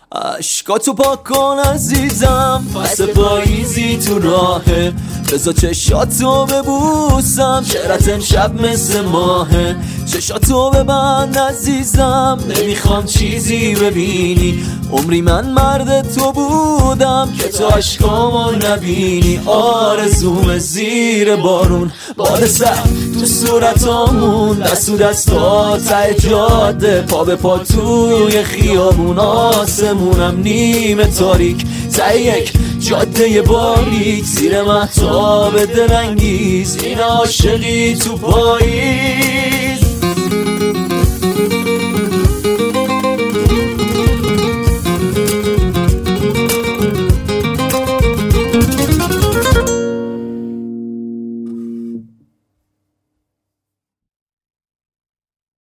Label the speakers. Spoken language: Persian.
Speaker 1: عشقاتو پاک کن عزیزم، فصل پاییزی تو راهه، بذار چشاتو ببوسم، چهرت امشب مثل ماهه. چشاتو ببند عزیزم، نمیخوام چیزی ببینی، عمری من مرد تو بودم که تو عشقامو نبینی. آرزوم زیر بارون، باد سرد تو صورتامون، دست و دستا ته جاده، پا به پا توی خیابون، آسمونم نیمه تاریک ته یک جاده باریک، زیر مهتاب دلانگیز این عاشقی تو پاییز.